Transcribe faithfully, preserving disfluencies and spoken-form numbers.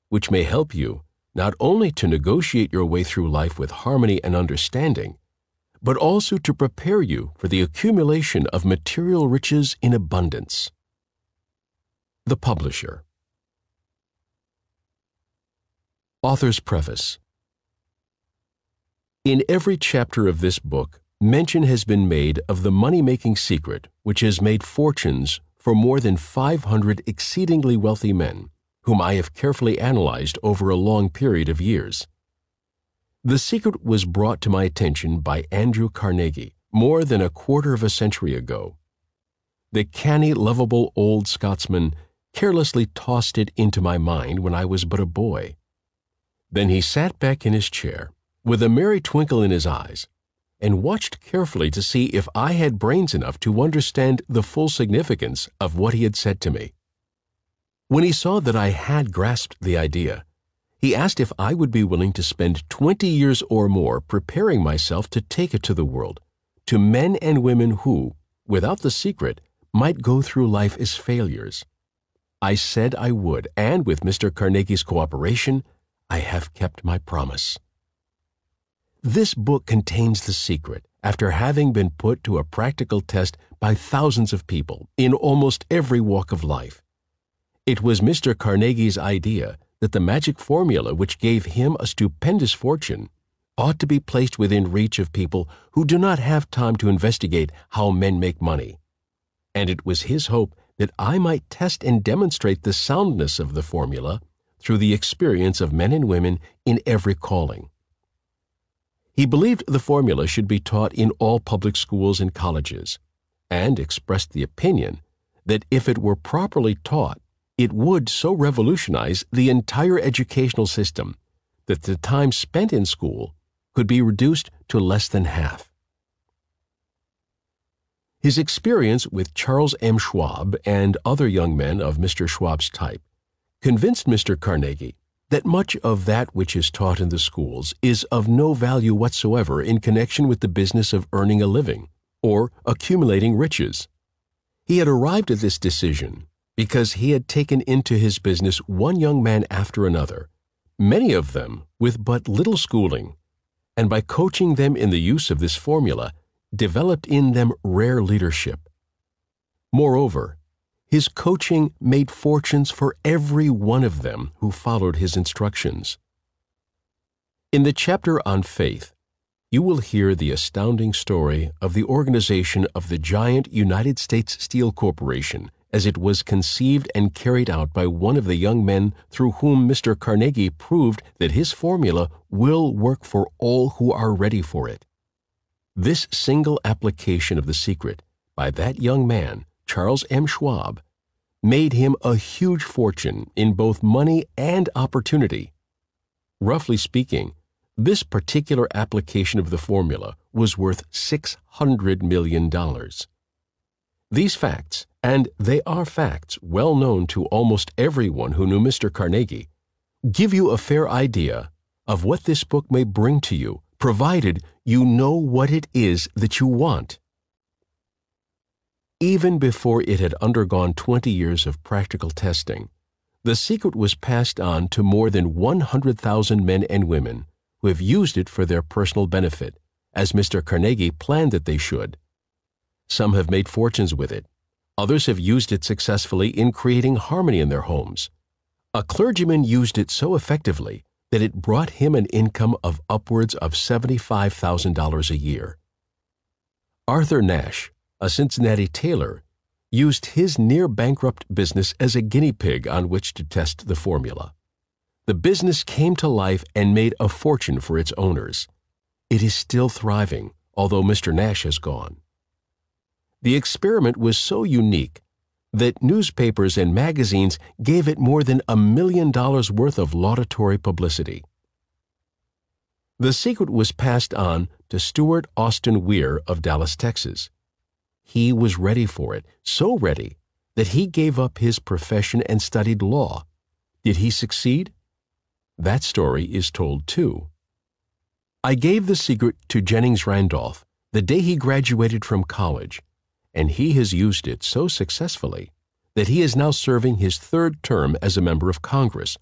which may help you not only to negotiate your way through life with harmony and understanding, but also to prepare you for the accumulation of material riches in abundance. The Publisher. Author's Preface. In every chapter of this book, mention has been made of the money-making secret which has made fortunes for more than five hundred exceedingly wealthy men, whom I have carefully analyzed over a long period of years. The secret was brought to my attention by Andrew Carnegie more than a quarter of a century ago. The canny, lovable old Scotsman carelessly tossed it into my mind when I was but a boy. Then he sat back in his chair, with a merry twinkle in his eyes, and watched carefully to see if I had brains enough to understand the full significance of what he had said to me. When he saw that I had grasped the idea, he asked if I would be willing to spend twenty years or more preparing myself to take it to the world, to men and women who, without the secret, might go through life as failures. I said I would, and with Mister Carnegie's cooperation, I have kept my promise. This book contains the secret, after having been put to a practical test by thousands of people in almost every walk of life. It was Mister Carnegie's idea that the magic formula which gave him a stupendous fortune ought to be placed within reach of people who do not have time to investigate how men make money. And it was his hope that I might test and demonstrate the soundness of the formula through the experience of men and women in every calling. He believed the formula should be taught in all public schools and colleges, and expressed the opinion that if it were properly taught, it would so revolutionize the entire educational system that the time spent in school could be reduced to less than half. His experience with Charles M. Schwab and other young men of Mister Schwab's type convinced Mister Carnegie that much of that which is taught in the schools is of no value whatsoever in connection with the business of earning a living or accumulating riches. He had arrived at this decision because he had taken into his business one young man after another, many of them with but little schooling, and by coaching them in the use of this formula, developed in them rare leadership. Moreover, his coaching made fortunes for every one of them who followed his instructions. In the chapter on faith, you will hear the astounding story of the organization of the giant United States Steel Corporation as it was conceived and carried out by one of the young men through whom Mister Carnegie proved that his formula will work for all who are ready for it. This single application of the secret by that young man, Charles M. Schwab, made him a huge fortune in both money and opportunity. Roughly speaking, this particular application of the formula was worth six hundred million dollars. These facts, and they are facts well known to almost everyone who knew Mister Carnegie, give you a fair idea of what this book may bring to you, provided you know what it is that you want. Even before it had undergone twenty years of practical testing, the secret was passed on to more than one hundred thousand men and women who have used it for their personal benefit, as Mister Carnegie planned that they should. Some have made fortunes with it. Others have used it successfully in creating harmony in their homes. A clergyman used it so effectively that it brought him an income of upwards of seventy-five thousand dollars a year. Arthur Nash, a Cincinnati tailor, used his near-bankrupt business as a guinea pig on which to test the formula. The business came to life and made a fortune for its owners. It is still thriving, although Mister Nash has gone. The experiment was so unique that newspapers and magazines gave it more than a million dollars worth of laudatory publicity. The secret was passed on to Stuart Austin Weir of Dallas, Texas. He was ready for it, so ready that he gave up his profession and studied law. Did he succeed? That story is told too. I gave the secret to Jennings Randolph the day he graduated from college, and he has used it so successfully that he is now serving his third term as a member of Congress,